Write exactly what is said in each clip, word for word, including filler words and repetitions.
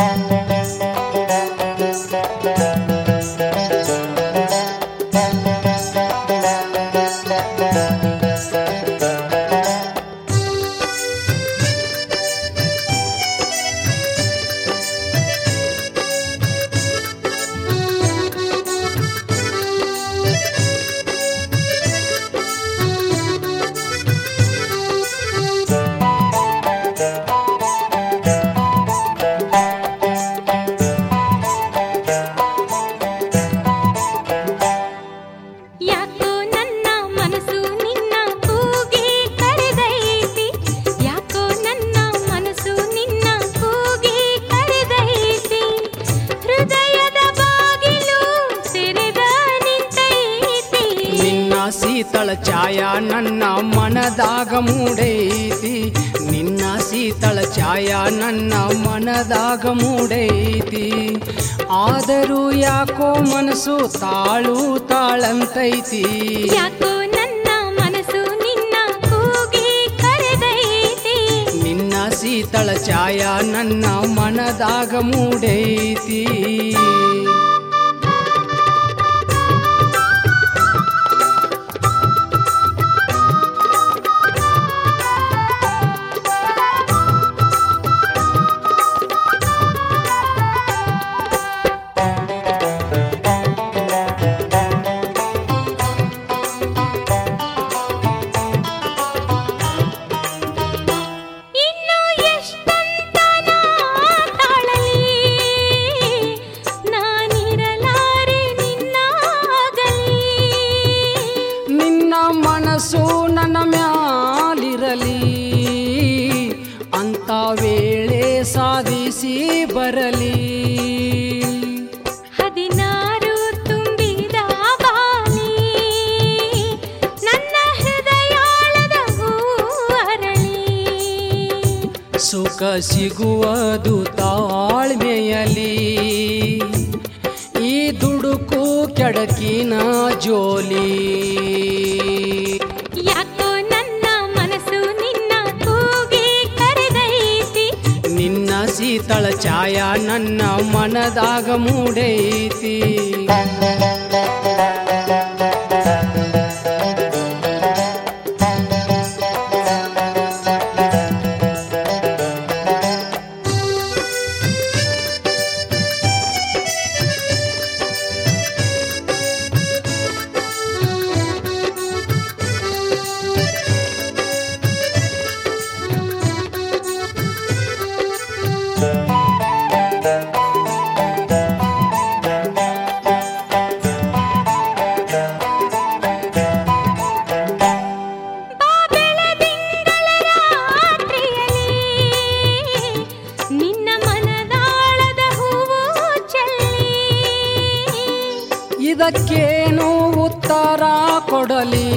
ಶೀತಳ ಛಾಯಾ ನನ್ನ ಮನದಾಗ ಮೂಡೈತಿ, ನಿನ್ನ ಶೀತಳ ಛಾಯಾ ನನ್ನ ಮನದಾಗ ಮೂಡೈತಿ. ಆದರೂ ಯಾಕೋ ಮನಸ್ಸು ತಾಳು ತಾಳಂತೈತಿ, ಯಾಕೋ ನನ್ನ ಮನಸ್ಸು ನಿನ್ನ ಕೂಗಿ ಕರೆದೈತಿ. ನಿನ್ನ ಶೀತಳ ಛಾಯಾ ನನ್ನ ಮನದಾಗ ಮೂಡೈತಿ. ಮನಸ್ಸು ನನ್ನ ಮ್ಯಾಲಿರಲಿ ಅಂತ ವೇಳೆ ಸಾಧಿಸಿ ಬರಲಿ. ಹದಿನಾರು ತುಂಬಿದ ಬಾಲಿ ನನ್ನ ಹೃದಯಾಳದ ಹೂ ಅರಳಿ. ಸುಖ ಸಿಗುವುದು ತಾಳ್ಮೆಯಲಿ, ಈ ದುಡುಕು ಕೆಡಕಿನ ಜೋಲಿ. ಯಾಕೋ ನನ್ನ ಮನಸ್ಸು ನಿನ್ನ ಕೂಗಿ ಕರೆದೈತಿ, ನಿನ್ನ ಶೀತಳ ಛಾಯಾ ನನ್ನ ಮನದಾಗ ಮೂಡೈತಿ. ಇದಕ್ಕೇನು ಉತ್ತರ ಕೊಡಲಿ,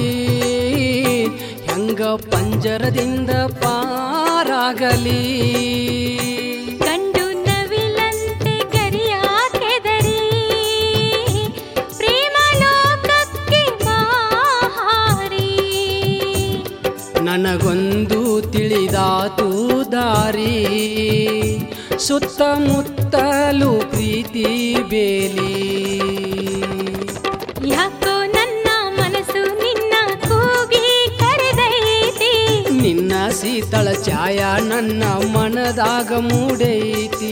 ಹೆಂಗ ಪಂಜರದಿಂದ ಪಾರಾಗಲಿ. ಗಂಡು ನವಿಲಂತೆ ಗರಿಯ ಕೆದರಿ ಪ್ರೇಮ ಲೋಕಕ್ಕೆ ಬಾಹಾರಿ. ನನಗೊಂದು ತಿಳಿದಾತು ದಾರಿ, ಸುತ್ತಮುತ್ತಲು ಪ್ರೀತಿ ಬೇಲಿ. ಯಾಕೋ ನನ್ನ ಮನಸ್ಸು ನಿನ್ನ ಕೂಗಿ ಕರೆದೈತಿ, ನಿನ್ನ ಶೀತಳ ಛಾಯಾ ನನ್ನ ಮನದಾಗ ಮೂಡೈತಿ.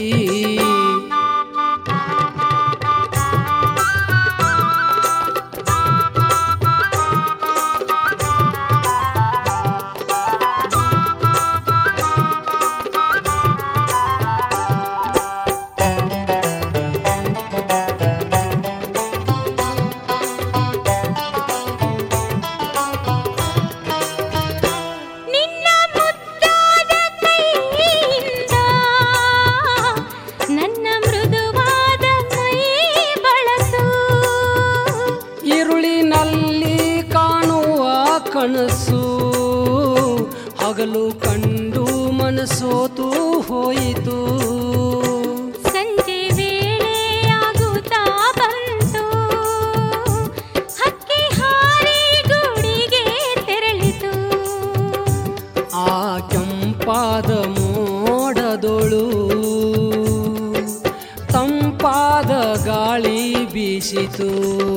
ಇರುಳಿನಲ್ಲಿ ಕಾಣುವ ಕನಸು ಹಗಲು ಕಂಡು ಮನಸೋತು ಹೋಯಿತು. ಸಂಜೆ ವೇಳೆ ಆಗುತ್ತಾ ಬಂತು, ಹಕ್ಕಿ ಹಾರಿ ಗೂಡಿಗೆ ತೆರಳಿತು. ಆ ಕೆಂಪಾದ ಮೋಡದೊಳು ಗಾಳಿ ಬೀಸಿತು.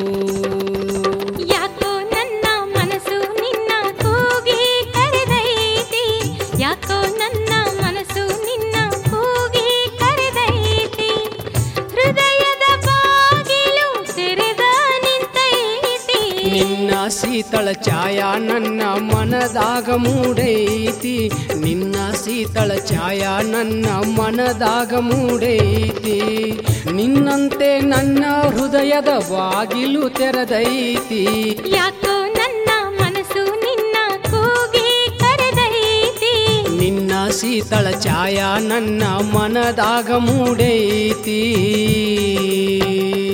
ಯಾಕೋ ನನ್ನ ಮನಸ್ಸು ನಿನ್ನ ಕೂಗಿ ಕರೆದೈತಿ, ಯಾಕೋ ನನ್ನ ಮನಸ್ಸು ನಿನ್ನ ಕೂಗಿ ಕರೆದೈತಿ. ಹೃದಯದ ಬಾಗಿಲು ತೆರೆದ ನಿಂತೈತಿ, ನಿನ್ನ ಶೀತಳ ಛಾಯ ನನ್ನ ಮನದಾಗ ಮೂಡೈತಿ, ನಿನ್ನ ಶೀತಳ ಛಾಯ ನನ್ನ ಮನದಾಗ ಮೂಡೈತಿ. ನಿನ್ನಂತೆ ನನ್ನ ಹೃದಯದ ಬಾಗಿಲು ತೆರೆದೈತಿ. ಯಾಕೋ ನನ್ನ ಮನಸ್ಸು ನಿನ್ನ ಕೂಗಿ ಕರೆದೈತಿ, ನಿನ್ನ ಶೀತಳ ಛಾಯ ನನ್ನ ಮನದಾಗ ಮೂಡೈತಿ.